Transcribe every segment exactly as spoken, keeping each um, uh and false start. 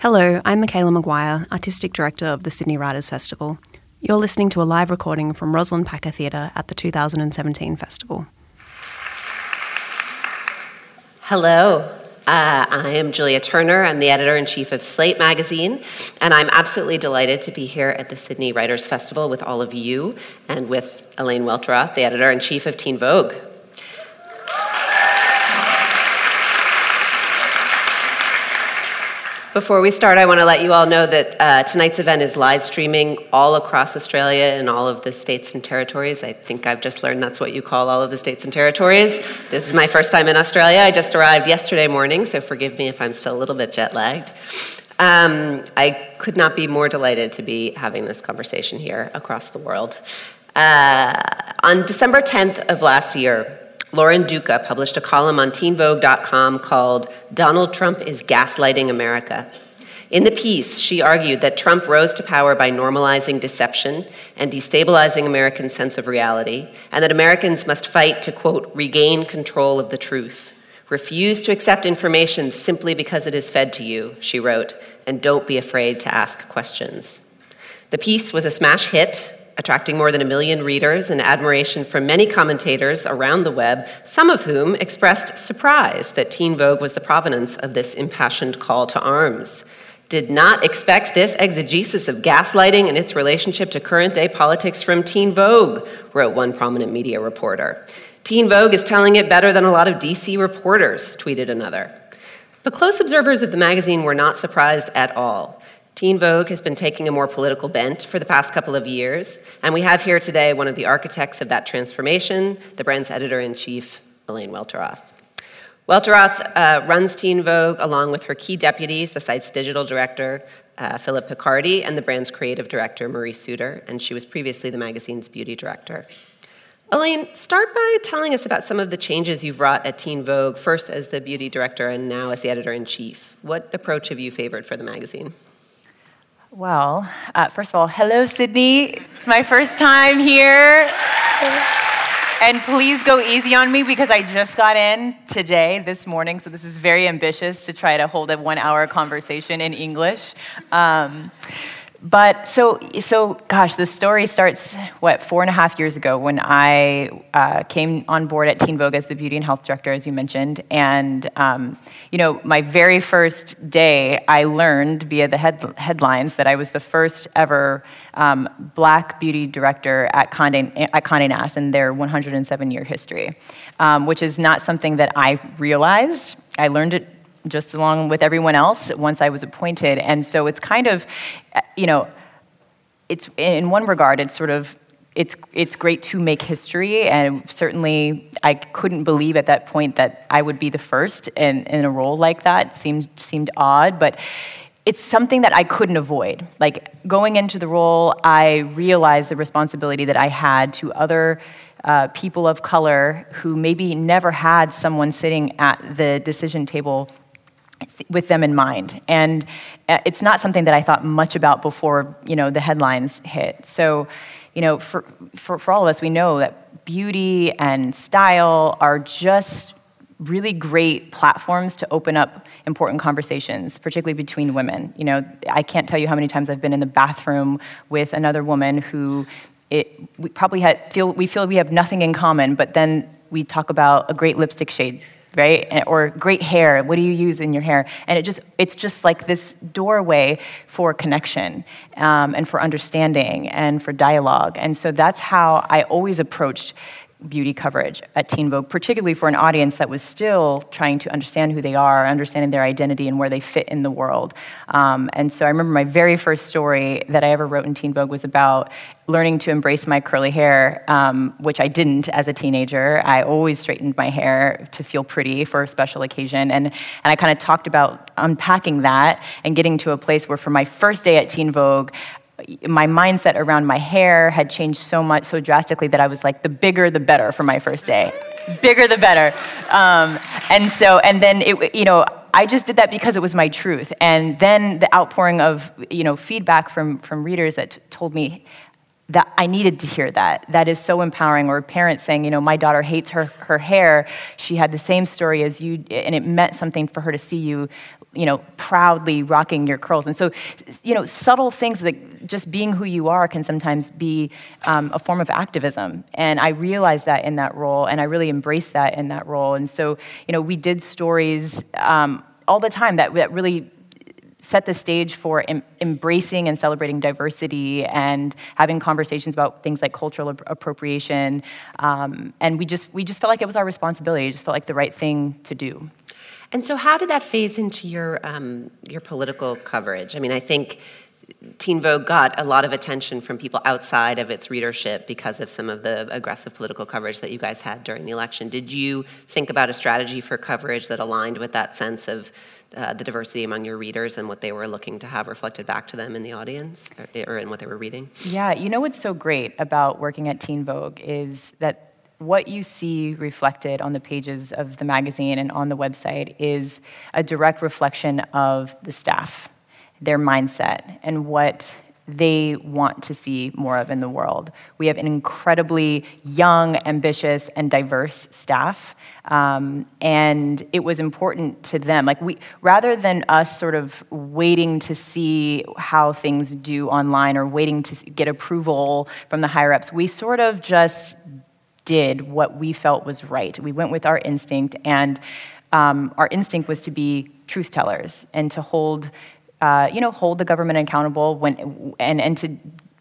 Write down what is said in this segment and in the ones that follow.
Hello, I'm Michaela Maguire, Artistic Director of the Sydney Writers' Festival. You're listening to a live recording from Rosalind Packer Theatre at the two thousand seventeen festival. Hello, uh, I am Julia Turner. I'm the editor-in-chief of Slate magazine, and I'm absolutely delighted to be here at the Sydney Writers' Festival with all of you and with Elaine Welteroth, the editor-in-chief of Teen Vogue. Before we start, I want to let you all know that uh, tonight's event is live streaming all across Australia and all of the states and territories. I think I've just learned that's what you call all of the states and territories. This is my first time in Australia. I just arrived yesterday morning, so forgive me if I'm still a little bit jet-lagged. Um, I could not be more delighted to be having this conversation here across the world. Uh, on December tenth of last year, Lauren Duca published a column on teen vogue dot com called "Donald Trump is Gaslighting America." In the piece, she argued that Trump rose to power by normalizing deception and destabilizing Americans' sense of reality, and that Americans must fight to, quote, regain control of the truth. Refuse to accept information simply because it is fed to you, she wrote, and don't be afraid to ask questions. The piece was a smash hit, attracting more than a million readers and admiration from many commentators around the web, some of whom expressed surprise that Teen Vogue was the provenance of this impassioned call to arms. Did not expect this exegesis of gaslighting and its relationship to current-day politics from Teen Vogue, wrote one prominent media reporter. Teen Vogue is telling it better than a lot of D C reporters, tweeted another. But close observers of the magazine were not surprised at all. Teen Vogue has been taking a more political bent for the past couple of years, and we have here today one of the architects of that transformation, the brand's editor-in-chief, Elaine Welteroth. Welteroth uh, runs Teen Vogue along with her key deputies, the site's digital director, uh, Philip Picardi, and the brand's creative director, Marie Suter, and she was previously the magazine's beauty director. Elaine, start by telling us about some of the changes you've wrought at Teen Vogue, first as the beauty director and now as the editor-in-chief. What approach have you favored for the magazine? Well, uh, first of all, hello, Sydney. It's my first time here. And please go easy on me because I just got in today, this morning, so this is very ambitious to try to hold a one-hour conversation in English. Um, But so, so, gosh, the story starts, what, four and a half years ago when I uh, came on board at Teen Vogue as the beauty and health director, as you mentioned. And, um, you know, my very first day, I learned via the head headlines that I was the first ever um, black beauty director at Condé, at Condé Nast in their one hundred seven year history, um, which is not something that I realized. I learned it just along with everyone else once I was appointed. And so it's kind of, you know, it's in one regard, it's sort of, it's it's great to make history. And certainly I couldn't believe at that point that I would be the first in, in a role like that. It seemed, seemed odd, but it's something that I couldn't avoid. Like going into the role, I realized the responsibility that I had to other uh, people of color who maybe never had someone sitting at the decision table with them in mind. And it's not something that I thought much about before, you know, the headlines hit. So, you know, for, for, for all of us, we know that beauty and style are just really great platforms to open up important conversations, particularly between women. You know, I can't tell you how many times I've been in the bathroom with another woman who it, we probably had, feel, we feel we have nothing in common, but then we talk about a great lipstick shade, right? Or great hair, what do you use in your hair? And it just, it's just like this doorway for connection um, and for understanding and for dialogue. And so that's how I always approached beauty coverage at Teen Vogue, particularly for an audience that was still trying to understand who they are, understanding their identity and where they fit in the world. Um, and so I remember my very first story that I ever wrote in Teen Vogue was about learning to embrace my curly hair, um, which I didn't as a teenager. I always straightened my hair to feel pretty for a special occasion. And, and I kind of talked about unpacking that and getting to a place where for my first day at Teen Vogue, my mindset around my hair had changed so much, so drastically that I was like, the bigger, the better for my first day. Bigger, the better. Um, and so, and then, it, you know, I just did that because it was my truth. And then the outpouring of, you know, feedback from, from readers that t- told me, that I needed to hear that. That is so empowering. Or parents saying, you know, my daughter hates her, her hair. She had the same story as you, and it meant something for her to see you, you know, proudly rocking your curls. And so, you know, subtle things that just being who you are can sometimes be um, a form of activism. And I realized that in that role, and I really embraced that in that role. And so, you know, we did stories um, all the time that, that really set the stage for em- embracing and celebrating diversity and having conversations about things like cultural ap- appropriation. Um, and we just we just felt like it was our responsibility. It just felt like the right thing to do. And so how did that phase into your um, your political coverage? I mean, I think Teen Vogue got a lot of attention from people outside of its readership because of some of the aggressive political coverage that you guys had during the election. Did you think about a strategy for coverage that aligned with that sense of uh, the diversity among your readers and what they were looking to have reflected back to them in the audience or, or in what they were reading? Yeah, you know what's so great about working at Teen Vogue is that what you see reflected on the pages of the magazine and on the website is a direct reflection of the staff, their mindset, and what they want to see more of in the world. We have an incredibly young, ambitious, and diverse staff, um, and it was important to them. Like we, rather than us sort of waiting to see how things do online or waiting to get approval from the higher ups, we sort of just did what we felt was right. We went with our instinct, and um, our instinct was to be truth tellers and to hold Uh, you know, hold the government accountable when, and, and to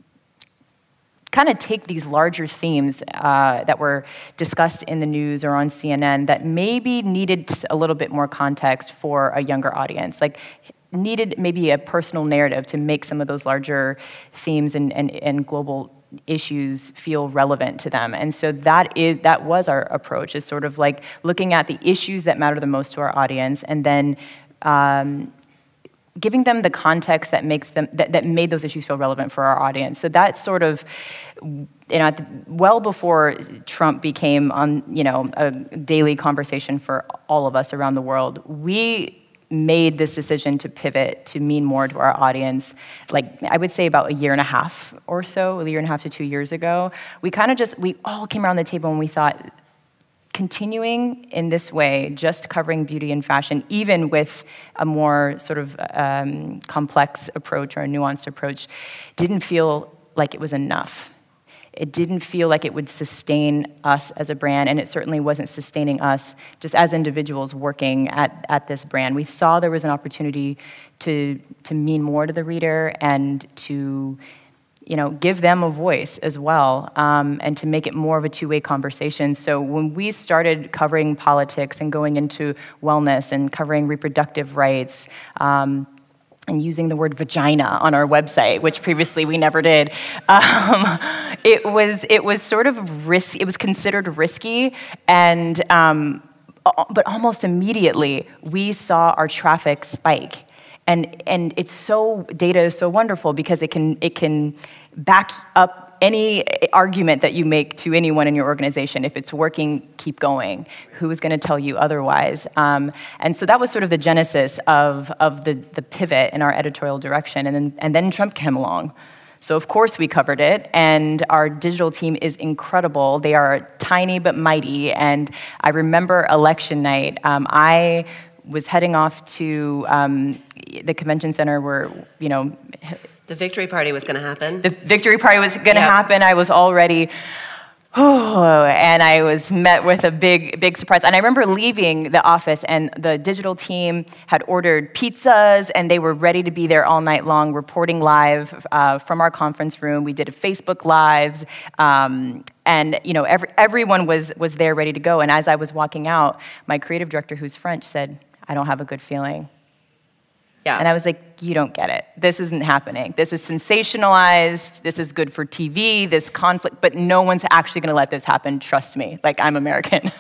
kind of take these larger themes uh, that were discussed in the news or on C N N that maybe needed a little bit more context for a younger audience, like needed maybe a personal narrative to make some of those larger themes and, and, and global issues feel relevant to them. And so that is that was our approach, is sort of like looking at the issues that matter the most to our audience, and then um, giving them the context that makes them that, that made those issues feel relevant for our audience. So that's sort of, you know, at the, well before Trump became on, you know, a daily conversation for all of us around the world, we made this decision to pivot to mean more to our audience. Like I would say about a year and a half or so, a year and a half to two years ago, we kind of just we all came around the table and we thought, continuing in this way, just covering beauty and fashion, even with a more sort of um, complex approach or a nuanced approach, didn't feel like it was enough. It didn't feel like it would sustain us as a brand, and it certainly wasn't sustaining us just as individuals working at, at this brand. We saw there was an opportunity to, to mean more to the reader and to you know, give them a voice as well, um, and to make it more of a two-way conversation. So when we started covering politics and going into wellness and covering reproductive rights, um, and using the word vagina on our website, which previously we never did, um, it was it was sort of risky. It was considered risky, and um, but almost immediately we saw our traffic spike. And and it's so, data is so wonderful because it can it can back up any argument that you make to anyone in your organization. If it's working, keep going. Who is going to tell you otherwise? Um, and so that was sort of the genesis of of the the pivot in our editorial direction. And then and then Trump came along. So of course we covered it, and our digital team is incredible. They are tiny but mighty. And I remember election night. Um, I was heading off to um, the convention center where, you know... The victory party was going to happen. The victory party was going to yep. happen. I was already... Oh, and I was met with a big, big surprise. And I remember leaving the office, and the digital team had ordered pizzas, and they were ready to be there all night long, reporting live uh, from our conference room. We did a Facebook Lives, um, and you know, every, everyone was was there, ready to go. And as I was walking out, my creative director, who's French, said, "I don't have a good feeling." Yeah. And I was like, you don't get it. This isn't happening. This is sensationalized. This is good for T V, this conflict, but no one's actually going to let this happen. Trust me. Like, I'm American.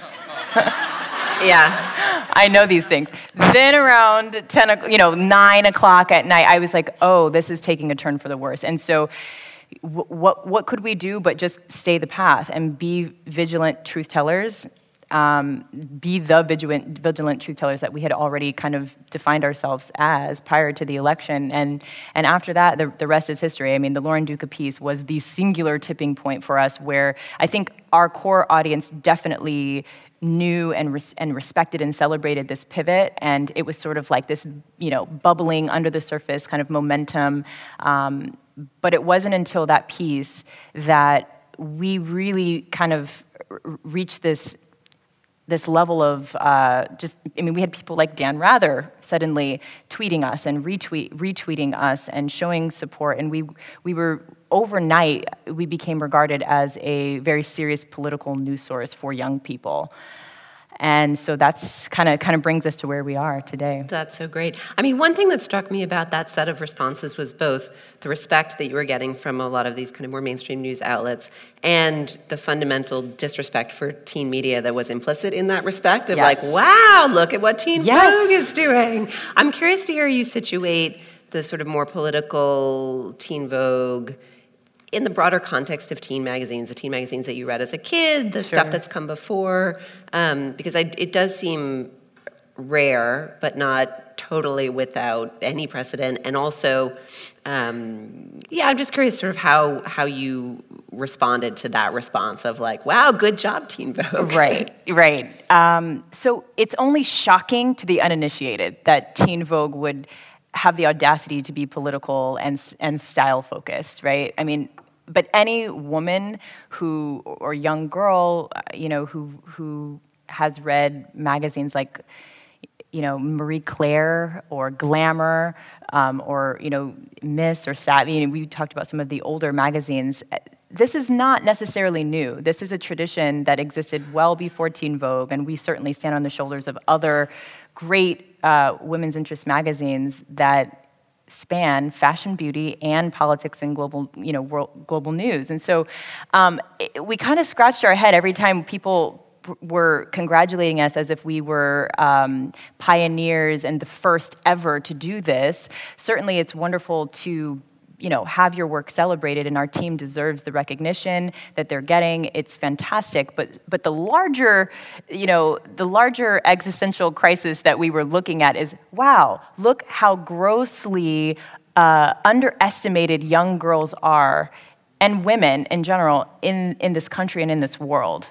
Yeah. I know these things. Then around ten, you know, nine o'clock at night, I was like, oh, this is taking a turn for the worse. And so w- what what could we do but just stay the path and be vigilant truth tellers? um, be the vigilant, vigilant truth tellers that we had already kind of defined ourselves as prior to the election. And and after that, the, the rest is history. I mean, the Lauren Duca piece was the singular tipping point for us, where I think our core audience definitely knew and res- and respected and celebrated this pivot, and it was sort of like this, you know, bubbling under the surface kind of momentum. Um, but it wasn't until that piece that we really kind of r- reached this this level of uh, just, I mean, we had people like Dan Rather suddenly tweeting us and retweet, retweeting us and showing support, and we we were, overnight, we became regarded as a very serious political news source for young people. And so that's kind of kind of brings us to where we are today. That's so great. I mean, one thing that struck me about that set of responses was both the respect that you were getting from a lot of these kind of more mainstream news outlets and the fundamental disrespect for teen media that was implicit in that respect of Yes. like, wow, look at what Teen Yes. Vogue is doing. I'm curious to hear you situate the sort of more political Teen Vogue in the broader context of teen magazines, the teen magazines that you read as a kid, the Sure. stuff that's come before, um, because I, it does seem rare, but not totally without any precedent. And also, um, yeah, I'm just curious sort of how how you responded to that response of like, wow, good job, Teen Vogue. Right, right. Um, so it's only shocking to the uninitiated that Teen Vogue would have the audacity to be political and and style focused, right? I mean, but any woman who or young girl, you know, who who has read magazines like, you know, Marie Claire or Glamour, um, or you know, Miss or Savvy. You know, we talked about some of the older magazines. This is not necessarily new. This is a tradition that existed well before Teen Vogue, and we certainly stand on the shoulders of other great uh, women's interest magazines that span fashion, beauty, and politics and global, you know, world, global news. And so um, it, we kind of scratched our head every time people were congratulating us as if we were um, pioneers and the first ever to do this. Certainly, it's wonderful to, you know, have your work celebrated, and our team deserves the recognition that they're getting. It's fantastic, but but the larger, you know, the larger existential crisis that we were looking at is, wow, look how grossly uh, underestimated young girls are, and women in general, in, in this country and in this world.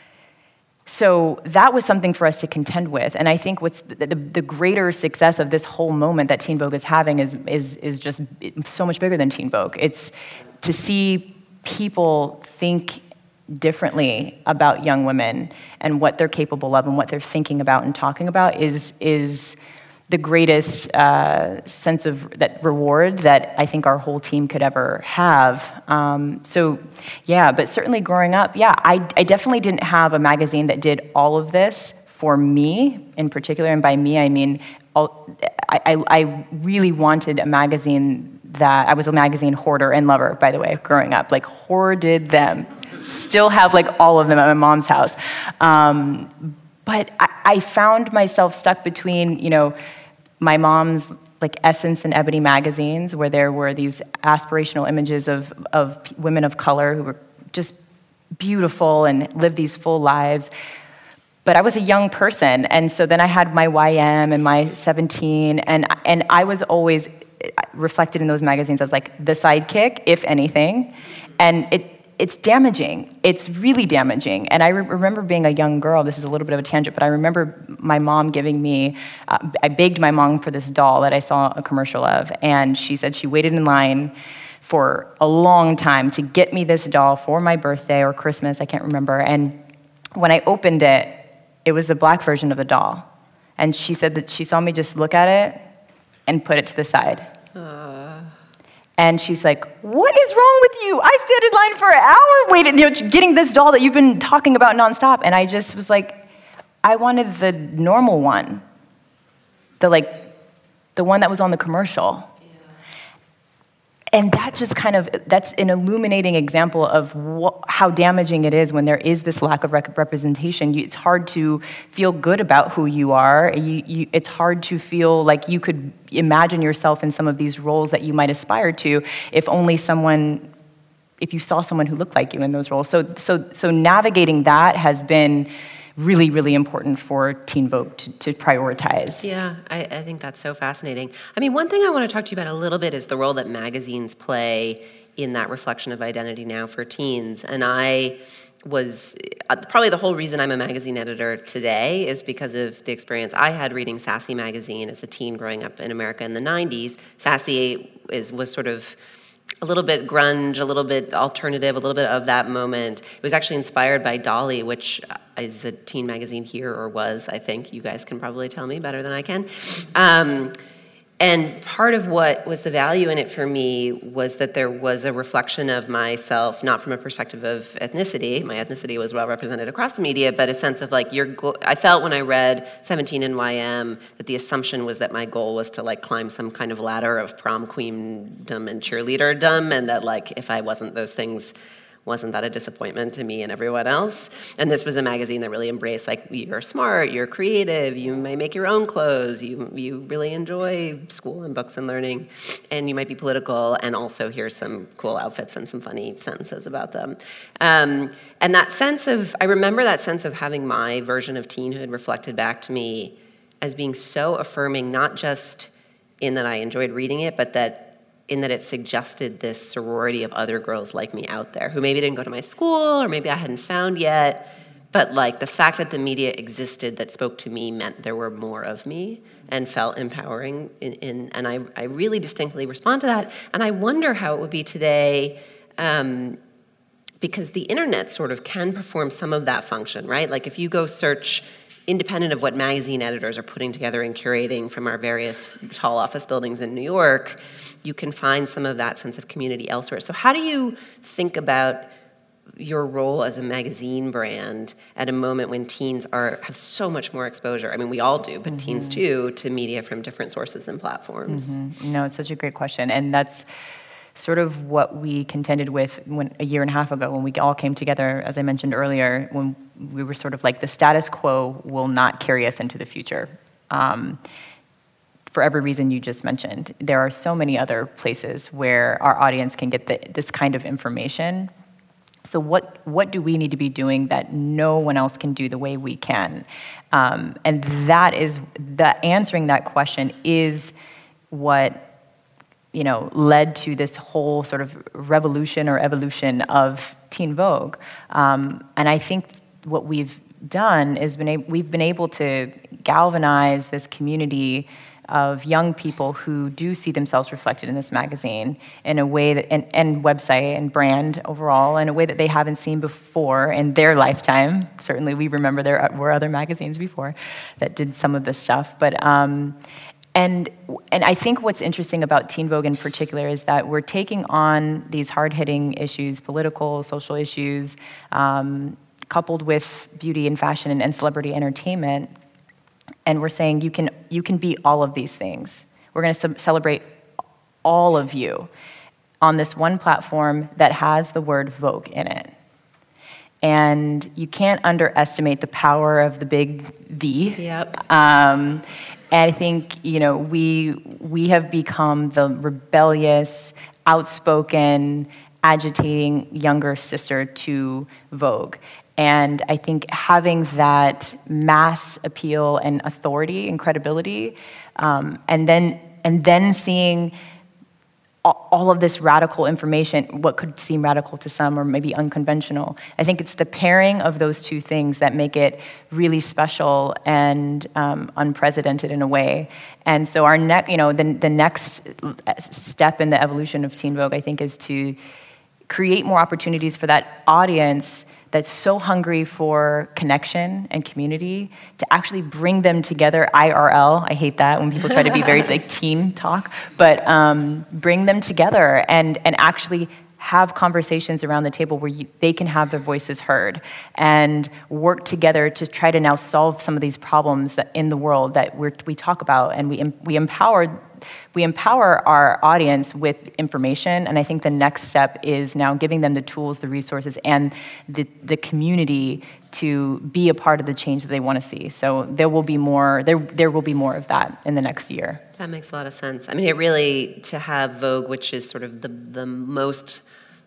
So that was something for us to contend with, and I think what's the, the, the greater success of this whole moment that Teen Vogue is having is is is just so much bigger than Teen Vogue. It's to see people think differently about young women and what they're capable of and what they're thinking about and talking about is is the greatest uh, sense of that reward that I think our whole team could ever have. Um, so, yeah, but certainly growing up, yeah, I, I definitely didn't have a magazine that did all of this for me in particular, and by me I mean, all, I, I, I really wanted a magazine that, I was a magazine hoarder and lover, by the way, growing up, like hoarded them. Still have like all of them at my mom's house. Um, but I, I found myself stuck between, you know, my mom's like Essence and Ebony magazines, where there were these aspirational images of, of women of color who were just beautiful and lived these full lives. But I was a young person, and so then I had my Y M and my seventeen, and and I was always reflected in those magazines as like the sidekick, if anything, and it. It's damaging. It's really damaging. And I re- remember being a young girl, this is a little bit of a tangent, but I remember my mom giving me, uh, I begged my mom for this doll that I saw a commercial of, and she said she waited in line for a long time to get me this doll for my birthday or Christmas, I can't remember. And when I opened it, it was the black version of the doll. And she said that she saw me just look at it and put it to the side. Uh. And she's like, what is wrong with you? I stood in line for an hour waiting, you know, getting this doll that you've been talking about nonstop. And I just was like, I wanted the normal one. The like, the one that was on the commercial. And that just kind of, that's an illuminating example of what, how damaging it is when there is this lack of rec- representation. You, it's hard to feel good about who you are. You, you, it's hard to feel like you could imagine yourself in some of these roles that you might aspire to if only someone, if you saw someone who looked like you in those roles. So, so, so navigating that has been really, really important for Teen Vogue to, to prioritize. Yeah, I, I think that's so fascinating. I mean, one thing I want to talk to you about a little bit is the role that magazines play in that reflection of identity now for teens. And I was, uh, probably the whole reason I'm a magazine editor today is because of the experience I had reading Sassy magazine as a teen growing up in America in the nineties. Sassy is was sort of a little bit grunge, a little bit alternative, a little bit of that moment. It was actually inspired by Dolly, which is a teen magazine here, or was, I think. You guys can probably tell me better than I can. Um, and part of what was the value in it for me was that there was a reflection of myself, not from a perspective of ethnicity. My ethnicity was well represented across the media, but a sense of like, your go- I felt when I read seventeen N Y M that the assumption was that my goal was to like climb some kind of ladder of prom queendom and cheerleaderdom, and that like if I wasn't those things, wasn't that a disappointment to me and everyone else? And this was a magazine that really embraced, like, you're smart, you're creative, you might make your own clothes, you you really enjoy school and books and learning, and you might be political, and also here's some cool outfits and some funny sentences about them. Um, and that sense of, I remember that sense of having my version of teenhood reflected back to me as being so affirming, not just in that I enjoyed reading it, but that in that it suggested this sorority of other girls like me out there who maybe didn't go to my school or maybe I hadn't found yet, but like the fact that the media existed that spoke to me meant there were more of me and felt empowering. In, in, and I, I really distinctly respond to that. And I wonder how it would be today, um, because the internet sort of can perform some of that function, right? Like if you go search, independent of what magazine editors are putting together and curating from our various tall office buildings in New York, you can find some of that sense of community elsewhere. So how do you think about your role as a magazine brand at a moment when teens are have so much more exposure? I mean, we all do, but mm-hmm. teens too, to media from different sources and platforms. Mm-hmm. No, it's such a great question. And that's sort of what we contended with when, a year and a half ago when we all came together, as I mentioned earlier, when we were sort of like the status quo will not carry us into the future. Um, for every reason you just mentioned. There are so many other places where our audience can get the, this kind of information. So what, what do we need to be doing that no one else can do the way we can? Um, and that is, the answering that question is what you know, led to this whole sort of revolution or evolution of Teen Vogue. Um, and I think what we've done is been a- we've been able to galvanize this community of young people who do see themselves reflected in this magazine in a way that, and, and website and brand overall, in a way that they haven't seen before in their lifetime. Certainly we remember there were other magazines before that did some of this stuff, but um, And and I think what's interesting about Teen Vogue in particular is that we're taking on these hard-hitting issues, political, social issues, um, coupled with beauty and fashion and, and celebrity entertainment, and we're saying you can you can be all of these things. We're going to ce- celebrate all of you on this one platform that has the word Vogue in it. And you can't underestimate the power of the big V. Yep. Um, and I think, you know, we we have become the rebellious, outspoken, agitating younger sister to Vogue. And I think having that mass appeal and authority and credibility, um, and then and then seeing all of this radical information, what could seem radical to some or maybe unconventional. I think it's the pairing of those two things that make it really special and um, unprecedented in a way. And so our next, you know, the, the next step in the evolution of Teen Vogue, I think, is to create more opportunities for that audience that's so hungry for connection and community, to actually bring them together I R L. I hate that when people try to be very like teen talk, but um, bring them together and, and actually have conversations around the table where you, they can have their voices heard and work together to try to now solve some of these problems that in the world that we're, we talk about, and we we empower we empower our audience with information. And I think the next step is now giving them the tools, the resources, and the the community to be a part of the change that they want to see. So there will be more. There there will be more of that in the next year. That makes a lot of sense. I mean, it really, to have Vogue, which is sort of the the most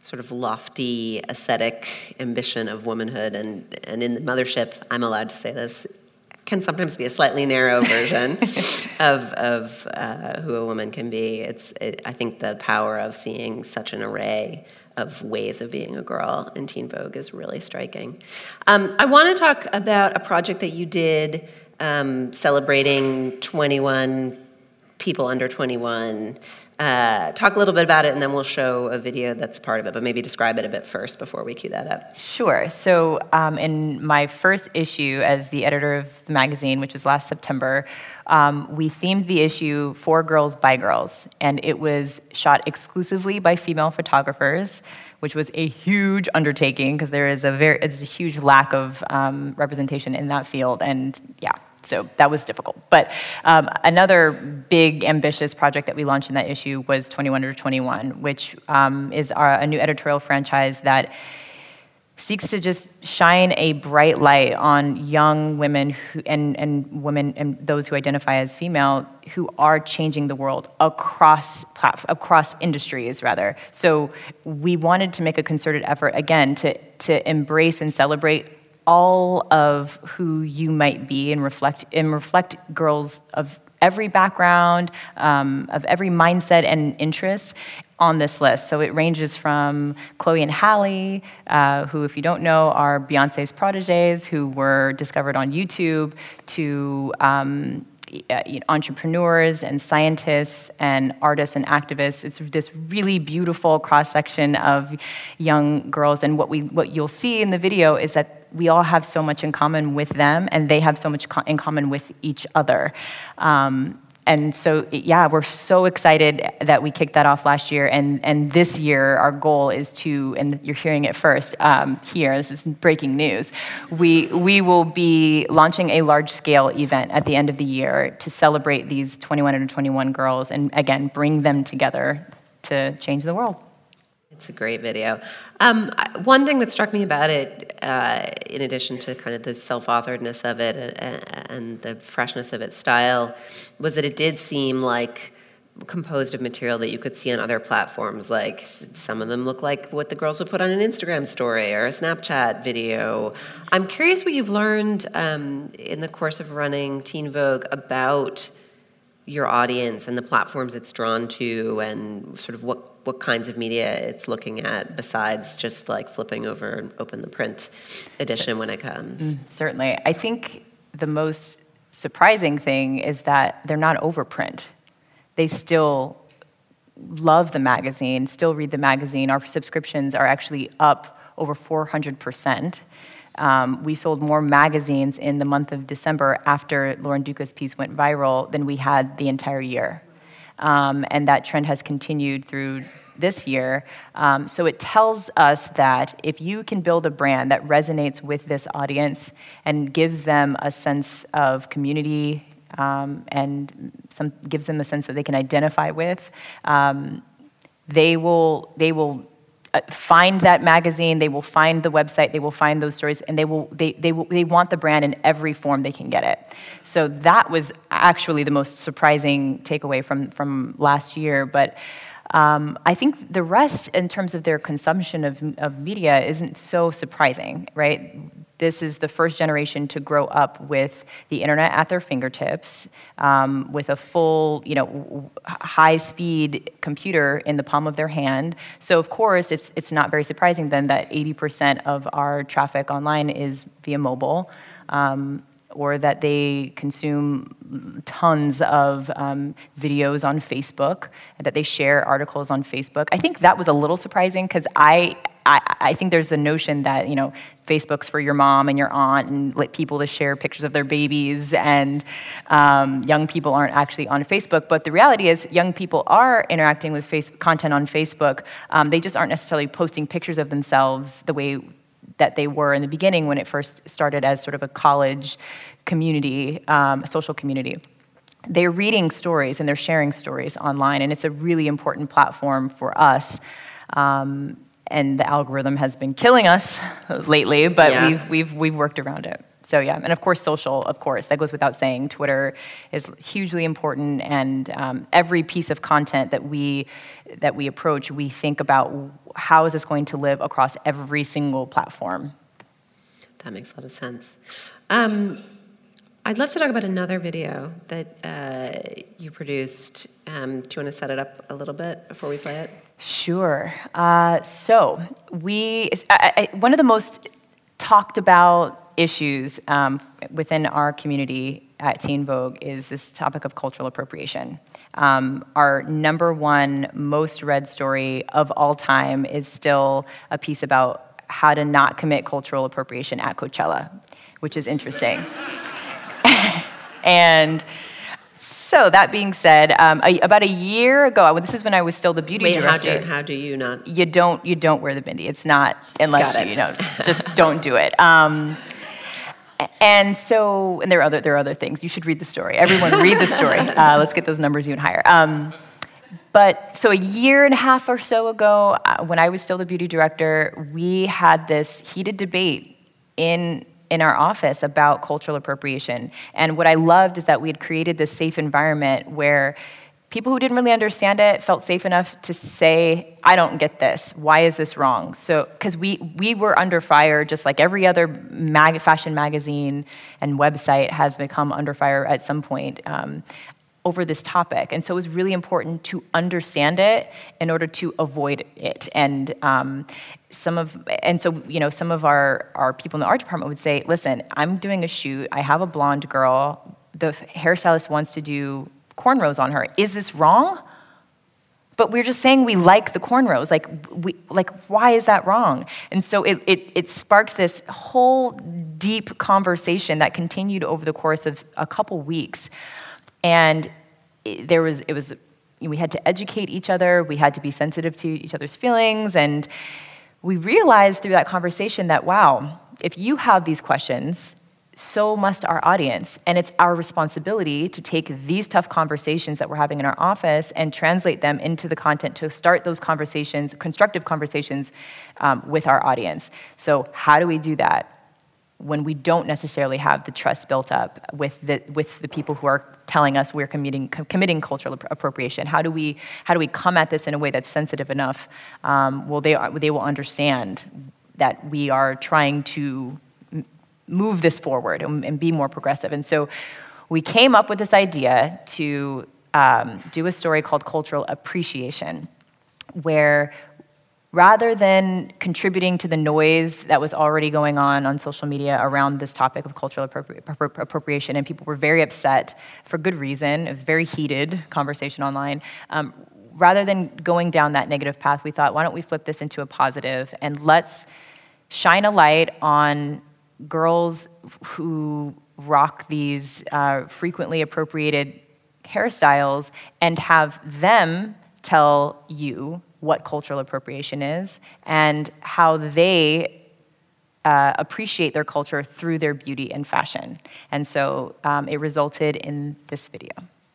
sort of lofty, ascetic ambition of womanhood, and, and in the mothership, I'm allowed to say this, can sometimes be a slightly narrow version of, of uh, who a woman can be. It's, it, I think the power of seeing such an array of ways of being a girl in Teen Vogue is really striking. Um, I want to talk about a project that you did um, celebrating twenty-one people under twenty-one. Uh, talk a little bit about it, and then we'll show a video that's part of it, but maybe describe it a bit first before we cue that up. Sure. So um, in my first issue as the editor of the magazine, which was last September, um, we themed the issue For Girls by Girls, and it was shot exclusively by female photographers, which was a huge undertaking because there is a very it's a huge lack of um, representation in that field, and yeah. So that was difficult. But um, another big, ambitious project that we launched in that issue was twenty-one under twenty-one, which um, is our, a new editorial franchise that seeks to just shine a bright light on young women who, and, and women and those who identify as female who are changing the world across platform, across industries, rather. So we wanted to make a concerted effort, again, to, to embrace and celebrate all of who you might be and reflect and reflect girls of every background, um, of every mindset and interest on this list. So it ranges from Chloe and Halle, uh, who, if you don't know, are Beyonce's proteges, who were discovered on YouTube, to um, Uh, you know, entrepreneurs and scientists and artists and activists. It's this really beautiful cross-section of young girls, and what we what you'll see in the video is that we all have so much in common with them, and they have so much co- in common with each other. Um, And so, yeah, we're so excited that we kicked that off last year. And, and this year, our goal is to, and you're hearing it first um, here, this is breaking news, we, we will be launching a large-scale event at the end of the year to celebrate these twenty-one under twenty-one girls and, again, bring them together to change the world. It's a great video. Um, one thing that struck me about it, uh, in addition to kind of the self-authoredness of it and, and the freshness of its style, was that it did seem like composed of material that you could see on other platforms. Like, some of them look like what the girls would put on an Instagram story or a Snapchat video. I'm curious what you've learned um, in the course of running Teen Vogue about your audience and the platforms it's drawn to, and sort of what, what kinds of media it's looking at besides just like flipping over and open the print edition when it comes. Mm, certainly. I think the most surprising thing is that they're not overprint. They still love the magazine, still read the magazine. Our subscriptions are actually up over four hundred percent. Um, we sold more magazines in the month of December after Lauren Duca's piece went viral than we had the entire year. Um, and that trend has continued through this year. Um, so it tells us that if you can build a brand that resonates with this audience and gives them a sense of community um, and some, gives them a sense that they can identify with, um, they will they will find that magazine, they will find the website, they will find those stories, and they will they they will, they want the brand in every form they can get it. So that was actually the most surprising takeaway from from last year. But um, I think the rest, in terms of their consumption of of media, isn't so surprising, right? This is the first generation to grow up with the internet at their fingertips, um, with a full, you know, high-speed computer in the palm of their hand. So, of course, it's it's not very surprising then that eighty percent of our traffic online is via mobile, um, or that they consume tons of um, videos on Facebook, and that they share articles on Facebook. I think that was a little surprising because I. I, I think there's the notion that, you know, Facebook's for your mom and your aunt and like people to share pictures of their babies, and um, young people aren't actually on Facebook. But the reality is young people are interacting with face- content on Facebook. Um, they just aren't necessarily posting pictures of themselves the way that they were in the beginning when it first started as sort of a college community, um, a social community. They're reading stories and they're sharing stories online, and it's a really important platform for us. Um, And the algorithm has been killing us lately, but yeah. we've we've we've worked around it. So yeah, and of course social, of course, that goes without saying. Twitter is hugely important, and um, every piece of content that we that we approach, we think about how is this going to live across every single platform? That makes a lot of sense. Um, I'd love to talk about another video that uh, you produced. Um, do you want to set it up a little bit before we play it? Sure. Uh, so we, I, I, one of the most talked about issues um, within our community at Teen Vogue is this topic of cultural appropriation. Um, our number one most read story of all time is still a piece about how to not commit cultural appropriation at Coachella, which is interesting. And so that being said, um, a, about a year ago, this is when I was still the beauty Wait, director. how do, how do you not? You don't, you don't wear the bindi. It's not, unless Got it. you, you know, just don't do it. Um, and so, and there are other, there are other things. You should read the story. Everyone read the story. Uh, let's get those numbers even higher. Um, But so a year and a half or so ago, uh, when I was still the beauty director, we had this heated debate in in our office about cultural appropriation. And what I loved is that we had created this safe environment where people who didn't really understand it felt safe enough to say, I don't get this. Why is this wrong? So, because we, we were under fire, just like every other mag- fashion magazine and website has become under fire at some point. Um, over this topic. And so it was really important to understand it in order to avoid it. And um, some of, and so, you know, some of our, our people in the art department would say, listen, I'm doing a shoot, I have a blonde girl, the hairstylist wants to do cornrows on her. Is this wrong? But we're just saying we like the cornrows. Like, we, like, why is that wrong? And so it, it, it sparked this whole deep conversation that continued over the course of a couple weeks. And it, there was, it was, we had to educate each other, we had to be sensitive to each other's feelings, and we realized through that conversation that, wow, if you have these questions, so must our audience. And it's our responsibility to take these tough conversations that we're having in our office and translate them into the content to start those conversations, constructive conversations um, with our audience. So how do we do that when we don't necessarily have the trust built up with the with the people who are telling us we're committing committing cultural appropriation? How do we how do we come at this in a way that's sensitive enough? Um, well, they are, they will understand that we are trying to m- move this forward and, and be more progressive. And so we came up with this idea to um, do a story called Cultural Appreciation, where rather than contributing to the noise that was already going on on social media around this topic of cultural appropri- appropriation, and people were very upset for good reason, it was a very heated conversation online, um, rather than going down that negative path, we thought, why don't we flip this into a positive, and let's shine a light on girls who rock these uh, frequently appropriated hairstyles and have them tell you what cultural appropriation is and how they uh, appreciate their culture through their beauty and fashion. And so um, it resulted in this video.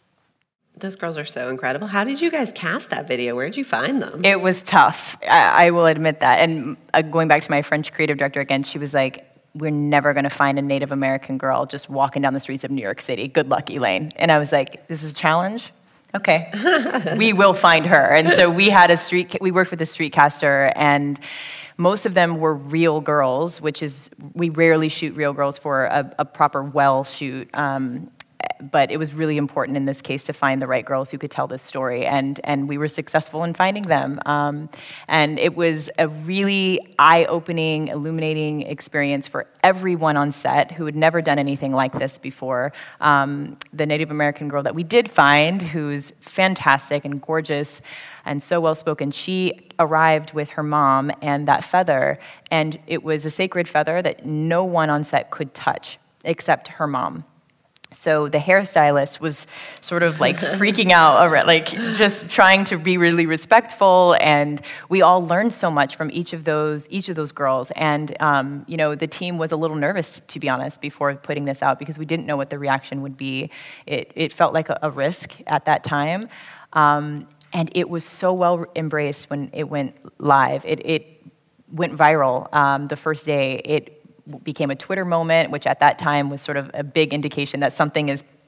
Those girls are so incredible. How did you guys cast that video? Where did you find them? It was tough. I, I will admit that. And uh, going back to my French creative director again, she was like, we're never going to find a Native American girl just walking down the streets of New York City. Good luck, Elaine. And I was like, this is a challenge? Okay, we will find her. And so we had a street, we worked with a street caster, and most of them were real girls, which is, we rarely shoot real girls for a, a proper well shoot. Um, but it was really important in this case to find the right girls who could tell this story, and and we were successful in finding them. Um, and it was a really eye-opening, illuminating experience for everyone on set who had never done anything like this before. Um, the Native American girl that we did find, who's fantastic and gorgeous and so well-spoken, she arrived with her mom and that feather, and it was a sacred feather that no one on set could touch except her mom. So the hairstylist was sort of like freaking out, like just trying to be really respectful, and we all learned so much from each of those each of those girls. And um, you know, the team was a little nervous, to be honest, before putting this out because we didn't know what the reaction would be. It it felt like a, a risk at that time, um, and it was so well embraced when it went live. It it went viral um, the first day. It became a Twitter moment, which at that time was sort of a big indication that something is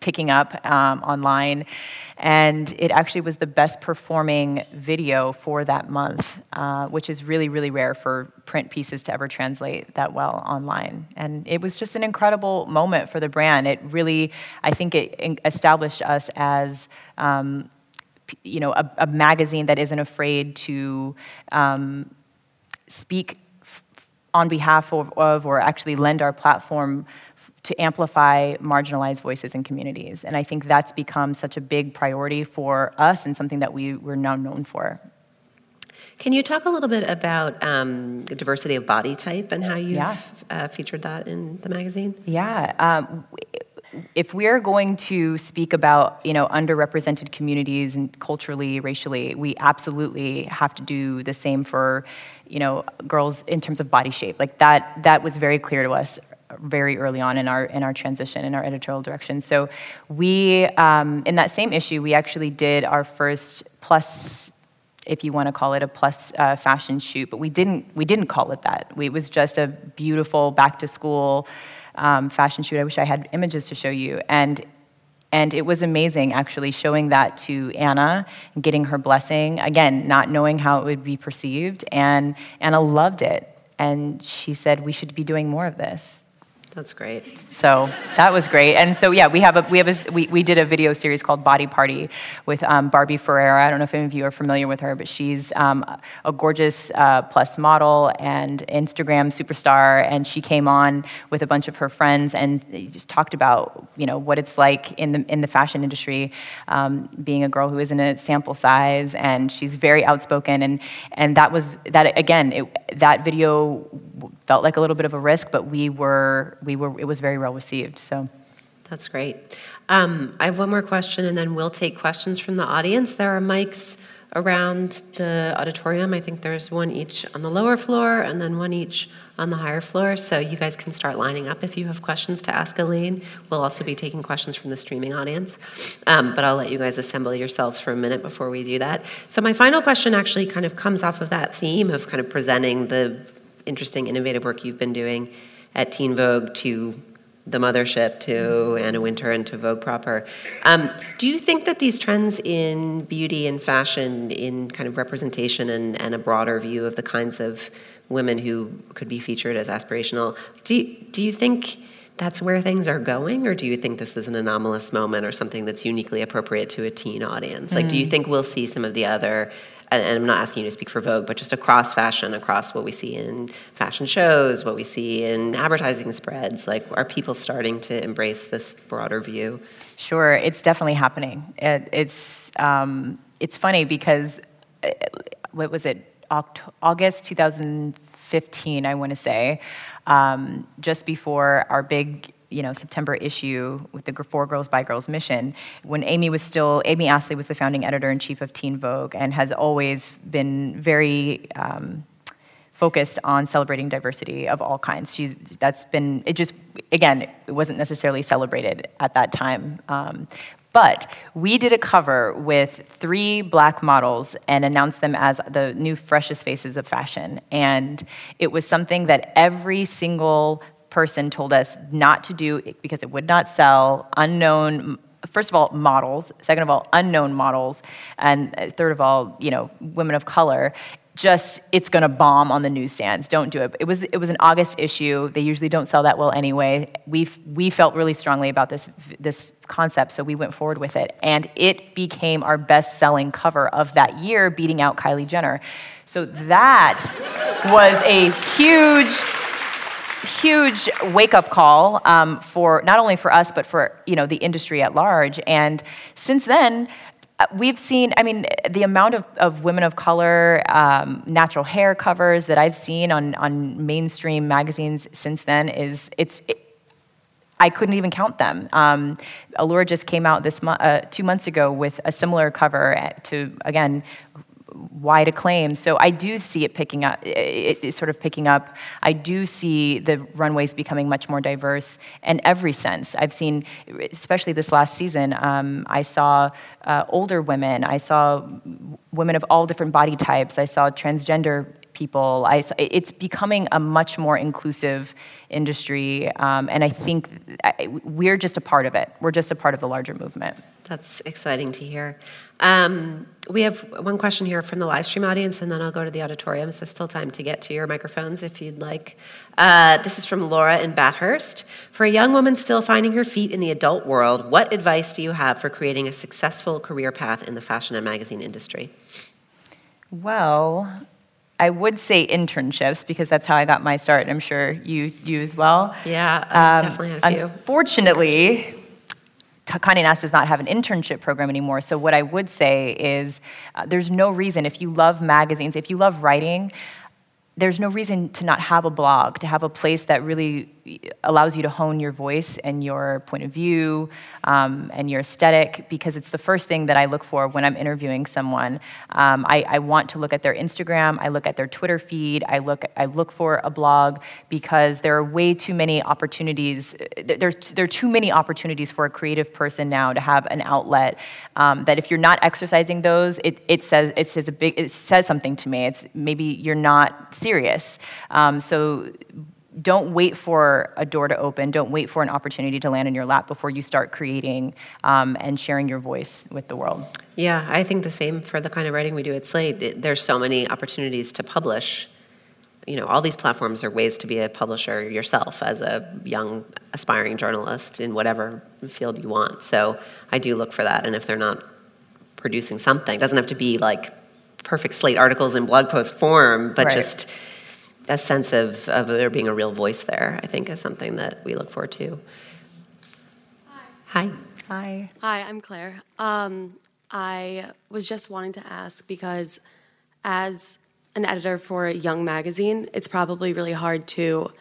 picking up um, online. And it actually was the best performing video for that month, uh, which is really, really rare for print pieces to ever translate that well online. And it was just an incredible moment for the brand. It really, I think it established us as, um, you know, a, a magazine that isn't afraid to um, speak f on behalf of, of, or actually lend our platform to amplify marginalized voices in communities. And I think that's become such a big priority for us and something that we, we're now known for. Can you talk a little bit about um, the diversity of body type and how you've yeah. uh, featured that in the magazine? Yeah. Um, if we're going to speak about, you know, underrepresented communities and culturally, racially, we absolutely have to do the same for, you know, girls in terms of body shape. Like that, that was very clear to us very early on in our in our transition, in our editorial direction. So we, um, in that same issue, we actually did our first plus, if you want to call it a plus uh, fashion shoot, but we didn't we didn't call it that. We, it was just a beautiful back to school um, fashion shoot. I wish I had images to show you. And and it was amazing, actually, showing that to Anna and getting her blessing. Again, not knowing how it would be perceived, and Anna loved it. And she said, we should be doing more of this. That's great. So that was great. And so yeah, we have a we have a we, we did a video series called Body Party with um, Barbie Ferreira. I don't know if any of you are familiar with her, but she's um, a gorgeous uh, plus model and Instagram superstar. And she came on with a bunch of her friends and just talked about, you know, what it's like in the in the fashion industry, um, being a girl who isn't a sample size, and she's very outspoken. And and that was that again. It, that video felt like a little bit of a risk, but we were. We were, it was very well received, so. That's great. Um, I have one more question, and then we'll take questions from the audience. There are mics around the auditorium. I think there's one each on the lower floor, and then one each on the higher floor, so you guys can start lining up if you have questions to ask Elaine. We'll also be taking questions from the streaming audience, um, but I'll let you guys assemble yourselves for a minute before we do that. So my final question actually kind of comes off of that theme of kind of presenting the interesting, innovative work you've been doing at Teen Vogue, to the mothership, to Anna Wintour, and to Vogue proper. Um, do you think that these trends in beauty and fashion, in kind of representation and, and a broader view of the kinds of women who could be featured as aspirational, do you, do you think that's where things are going, or do you think this is an anomalous moment or something that's uniquely appropriate to a teen audience? Like, mm. do you think we'll see some of the other, and I'm not asking you to speak for Vogue, but just across fashion, across what we see in fashion shows, what we see in advertising spreads, like, are people starting to embrace this broader view? Sure, it's definitely happening. It, it's um, it's funny because, what was it, August two thousand fifteen, I want to say, um, just before our big, you know, September issue with the For Girls by Girls mission, when Amy was still, Amy Astley was the founding editor-in-chief of Teen Vogue and has always been very um, focused on celebrating diversity of all kinds. She's, that's been, it just, again, it wasn't necessarily celebrated at that time. Um, But we did a cover with three black models and announced them as the new freshest faces of fashion. And it was something that every single person told us not to do because it would not sell. Unknown, first of all, models. Second of all, unknown models. And third of all, you know, women of color. Just, it's going to bomb on the newsstands. Don't do it. It was it was an August issue. They usually don't sell that well anyway. We we felt really strongly about this this concept, so we went forward with it, and it became our best-selling cover of that year, beating out Kylie Jenner. So that was a huge, huge wake-up call um, for not only for us but for you know the industry at large. And since then, we've seen, I mean, the amount of, of women of color, um, natural hair covers that I've seen on, on mainstream magazines since then is, it's, it, I couldn't even count them. Um, Allure just came out this mo uh, two months ago with a similar cover to, again, wide acclaim. So I do see it picking up, it, it sort of picking up. I do see the runways becoming much more diverse in every sense. I've seen, especially this last season, um, I saw uh, older women, I saw women of all different body types, I saw transgender people. I, it's becoming a much more inclusive industry, um, and I think we're just a part of it. We're just a part of the larger movement. That's exciting to hear. Um, we have one question here from the live stream audience, and then I'll go to the auditorium, so still time to get to your microphones if you'd like. Uh, this is from Laura in Bathurst. For a young woman still finding her feet in the adult world, what advice do you have for creating a successful career path in the fashion and magazine industry? Well, I would say internships, because that's how I got my start, and I'm sure you you as well. Yeah, I um, definitely had a few. Unfortunately, Condé Nast does not have an internship program anymore. So what I would say is uh, there's no reason, if you love magazines, if you love writing, there's no reason to not have a blog, to have a place that really allows you to hone your voice and your point of view um, and your aesthetic, because it's the first thing that I look for when I'm interviewing someone. Um, I, I want to look at their Instagram, I look at their Twitter feed, I look I look for a blog, because there are way too many opportunities. There's there are too many opportunities for a creative person now to have an outlet. Um, that if you're not exercising those, it, it says it says a big it says something to me. It's maybe you're not serious. Um, so. Don't wait for a door to open. Don't wait for an opportunity to land in your lap before you start creating um, and sharing your voice with the world. Yeah, I think the same for the kind of writing we do at Slate. There's so many opportunities to publish. You know, all these platforms are ways to be a publisher yourself as a young, aspiring journalist in whatever field you want. So I do look for that. And if they're not producing something, it doesn't have to be like perfect Slate articles in blog post form, but right. just a sense of, of there being a real voice there, I think, is something that we look forward to. Hi. Hi. Hi. Hi, I'm Claire. Um, I was just wanting to ask, because as an editor for a young magazine, it's probably really hard to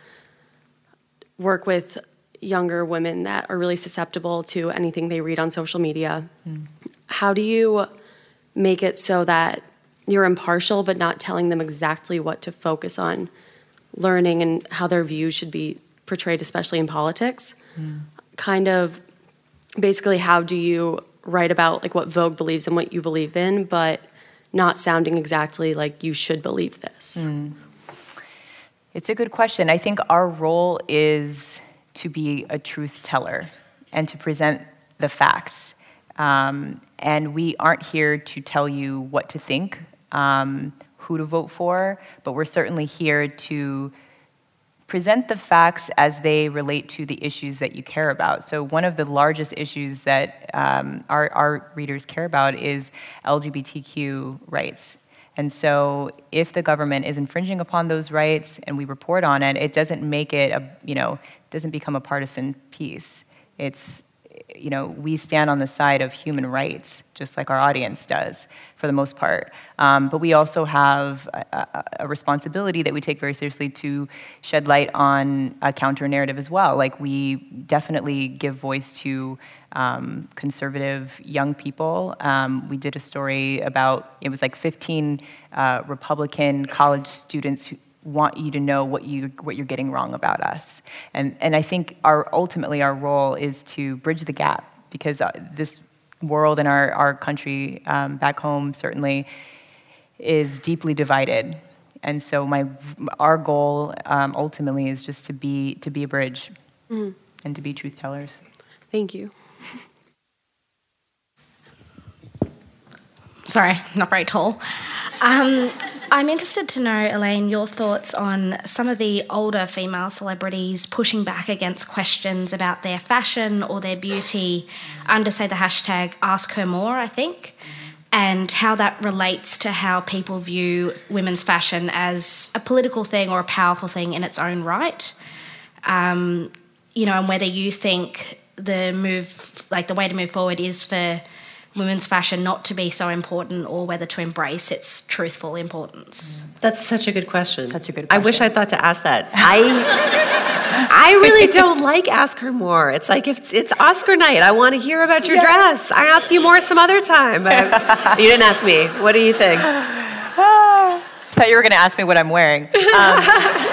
work with younger women that are really susceptible to anything they read on social media. Mm. How do you make it so that you're impartial but not telling them exactly what to focus on learning and how their views should be portrayed, especially in politics? Mm. Kind of basically, how do you write about like what Vogue believes and what you believe in, but not sounding exactly like you should believe this? Mm. It's a good question. I think our role is to be a truth teller and to present the facts. Um, and we aren't here to tell you what to think, um, who to vote for, but we're certainly here to present the facts as they relate to the issues that you care about. So one of the largest issues that um, our, our readers care about is L G B T Q rights. And so if the government is infringing upon those rights and we report on it, it doesn't make it a, you know, doesn't become a partisan piece. It's, you know, we stand on the side of human rights, just like our audience does, for the most part. Um, but we also have a, a, a responsibility that we take very seriously to shed light on a counter-narrative as well. Like, we definitely give voice to um, conservative young people. Um, we did a story about, it was like fifteen uh, Republican college students who want you to know what you what you're getting wrong about us, and and I think our ultimately our role is to bridge the gap, because uh, this world and our our country um, back home certainly is deeply divided, and so my our goal um, ultimately is just to be to be a bridge mm. and to be truth tellers. Thank you. Sorry, not very tall. Um, I'm interested to know, Elaine, your thoughts on some of the older female celebrities pushing back against questions about their fashion or their beauty under, say, the hashtag Ask Her More, I think, and how that relates to how people view women's fashion as a political thing or a powerful thing in its own right. Um, you know, and whether you think the move, like the way to move forward is for women's fashion not to be so important, or whether to embrace its truthful importance. That's such a good question. Such a good question. I wish I thought to ask that. I I really don't like Ask Her More. It's like, if it's, it's Oscar night, I want to hear about your yeah. dress. I ask you more some other time. But you didn't ask me. What do you think? I thought you were going to ask me what I'm wearing. Um,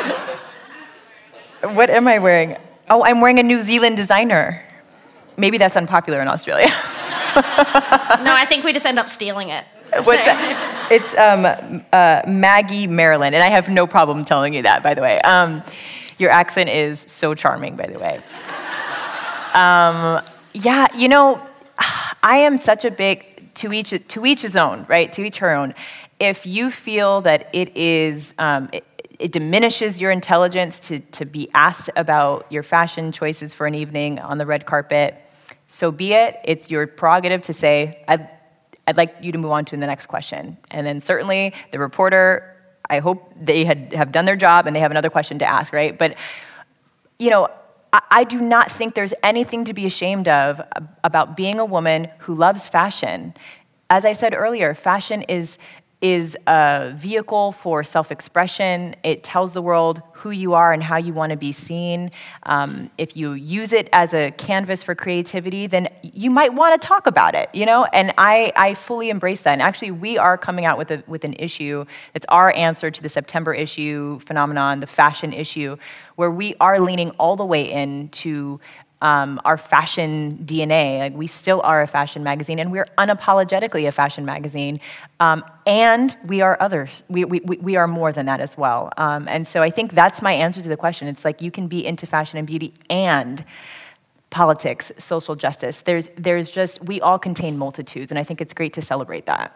what am I wearing? Oh, I'm wearing a New Zealand designer. Maybe that's unpopular in Australia. No, I think we just end up stealing it. What's that? It's um, uh, Maggie Maryland, and I have no problem telling you that, by the way. Um, your accent is so charming, by the way. Um, yeah, you know, I am such a big, to each, to each his own, right? To each her own. If you feel that it is, um, it, it diminishes your intelligence to, to be asked about your fashion choices for an evening on the red carpet, so be it. It's your prerogative to say, I'd, I'd like you to move on to the next question. And then certainly the reporter, I hope they had, have done their job and they have another question to ask, right? But, you know, I, I do not think there's anything to be ashamed of about being a woman who loves fashion. As I said earlier, fashion is is a vehicle for self-expression. It tells the world who you are and how you want to be seen. Um, if you use it as a canvas for creativity, then you might want to talk about it, you know? And I, I fully embrace that. And actually, we are coming out with, a, with an issue that's our answer to the September issue phenomenon, the fashion issue, where we are leaning all the way into Um, our fashion D N A. Like, we still are a fashion magazine, and we're unapologetically a fashion magazine. Um, and we are others. We, we, we are more than that as well. Um, and so I think that's my answer to the question. It's like you can be into fashion and beauty and politics, social justice. There's, there's just, we all contain multitudes, and I think it's great to celebrate that.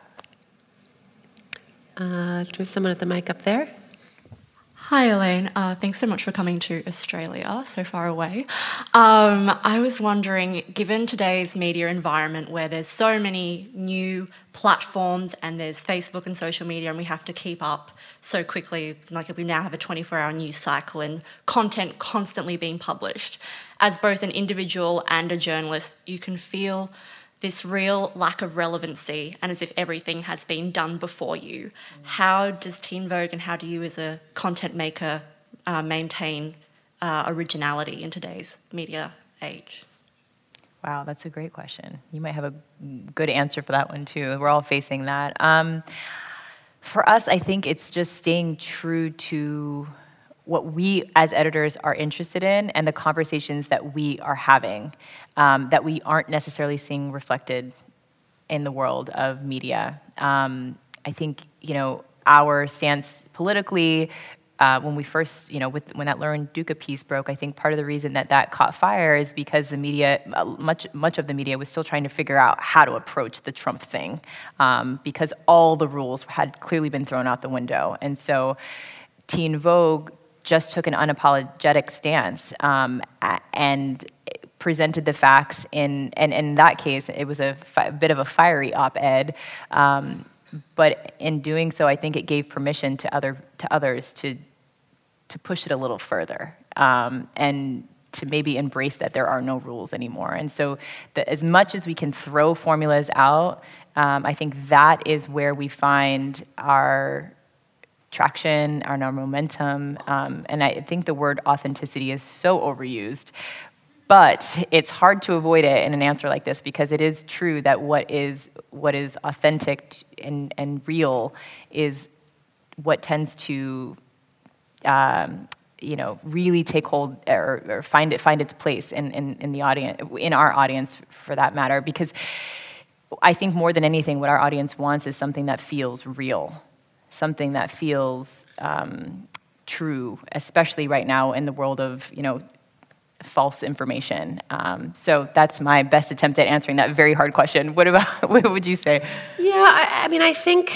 Uh, do we have someone at the mic up there? Hi, Elaine. Uh, thanks so much for coming to Australia, so far away. Um, I was wondering, given today's media environment where there's so many new platforms and there's Facebook and social media and we have to keep up so quickly, like we now have a twenty-four hour news cycle and content constantly being published, as both an individual and a journalist, you can feel this real lack of relevancy and as if everything has been done before you. How does Teen Vogue and how do you as a content maker uh, maintain uh, originality in today's media age? Wow, that's a great question. You might have a good answer for that one too. We're all facing that. Um, for us, I think it's just staying true to what we as editors are interested in and the conversations that we are having, um, that we aren't necessarily seeing reflected in the world of media. Um, I think, you know, our stance politically, uh, when we first, you know, with, when that Lauren Duca piece broke, I think part of the reason that that caught fire is because the media, much much of the media was still trying to figure out how to approach the Trump thing, um, because all the rules had clearly been thrown out the window. And so Teen Vogue just took an unapologetic stance um, and presented the facts in, and in that case, it was a, fi- a bit of a fiery op-ed, um, but in doing so, I think it gave permission to other to others to to push it a little further um, and to maybe embrace that there are no rules anymore. And so, the, as much as we can throw formulas out, um, I think that is where we find our traction and our momentum, um, and I think the word authenticity is so overused, but it's hard to avoid it in an answer like this because it is true that what is what is authentic and, and real is what tends to, um, you know, really take hold or, or find it find its place in, in, in the audience, in our audience for that matter, because I think more than anything, what our audience wants is something that feels real. Something that feels um, true, especially right now in the world of, you know, false information. Um, so that's my best attempt at answering that very hard question. What about, what would you say? Yeah, I, I mean, I think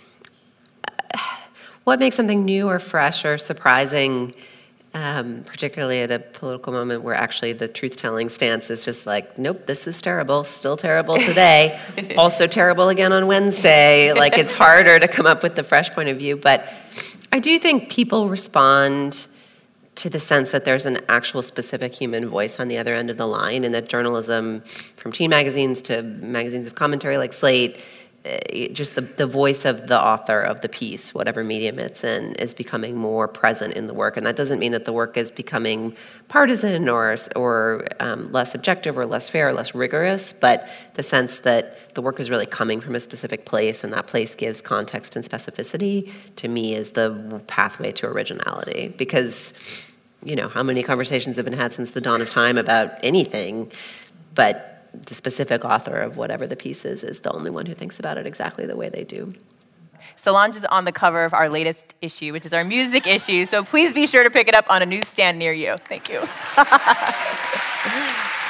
what makes something new or fresh or surprising, um, particularly at a political moment where actually the truth-telling stance is just like, nope, this is terrible, still terrible today, also terrible again on Wednesday. Like, it's harder to come up with the fresh point of view. But I do think people respond to the sense that there's an actual specific human voice on the other end of the line, and that journalism, from teen magazines to magazines of commentary like Slate, just the, the voice of the author of the piece, whatever medium it's in, is becoming more present in the work. And that doesn't mean that the work is becoming partisan or or um, less objective or less fair or less rigorous, but the sense that the work is really coming from a specific place, and that place gives context and specificity, to me, is the pathway to originality. Because, you know, how many conversations have been had since the dawn of time about anything, but the specific author of whatever the piece is is the only one who thinks about it exactly the way they do. Solange is on the cover of our latest issue, which is our music issue, so please be sure to pick it up on a newsstand near you. Thank you.